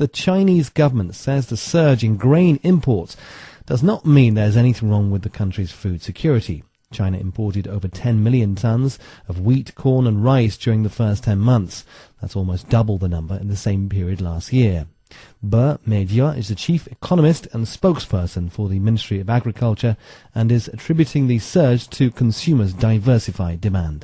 the Chinese government says the surge in grain imports does not mean there's anything wrong with the country's food security. China imported over 10 million tons of wheat, corn and rice during the first 10 months. That's almost double the number in the same period last year. Be Meijia is the chief economist and spokesperson for the Ministry of Agriculture and is attributing the surge to consumers' diversified demand.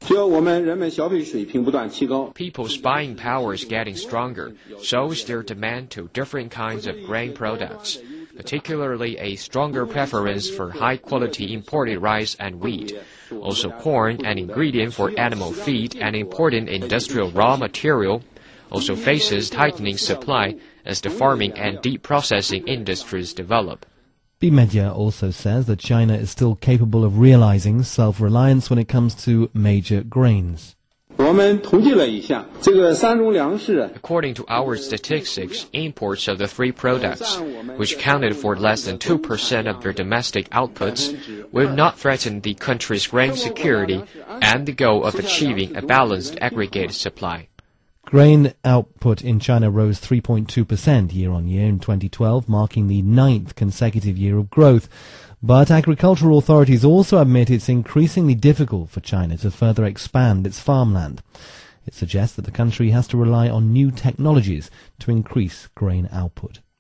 People's buying power is getting stronger, so is their demand to different kinds of grain products, particularly a stronger preference for high-quality imported rice and wheat. Also, corn, an ingredient for animal feed and important industrial raw material, also faces tightening supply as the farming and deep processing industries develop. Be Meijia also says that China is still capable of realizing self-reliance when it comes to major grains. According to our statistics, imports of the three products, which accounted for less than 2% of their domestic outputs, will not threaten the country's grain security and the goal of achieving a balanced aggregate supply. Grain output in China rose 3.2% year-on-year in 2012, marking the 9th consecutive year of growth. But agricultural authorities also admit it's increasingly difficult for China to further expand its farmland. It suggests that the country has to rely on new technologies to increase grain output.